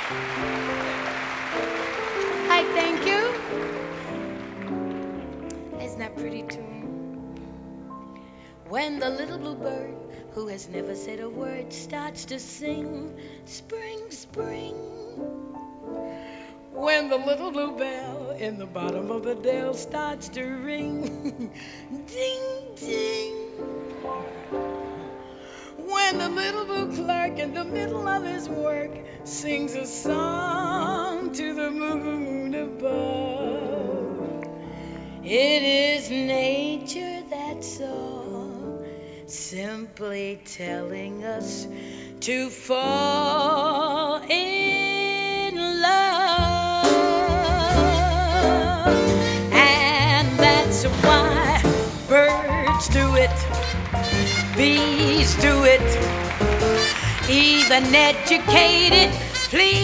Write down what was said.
I thank you. Isn't that pretty tune? When the little blue bird, who has never said a word, starts to sing, spring, spring. When the little blue bell in the bottom of the dell starts to ring, ding, ding. When the little blue clerk in the middle of his work sings a song to the moon above. It is nature, that's all, simply telling us to fall in love. And that's why birds do it, bees do it, even educated, please.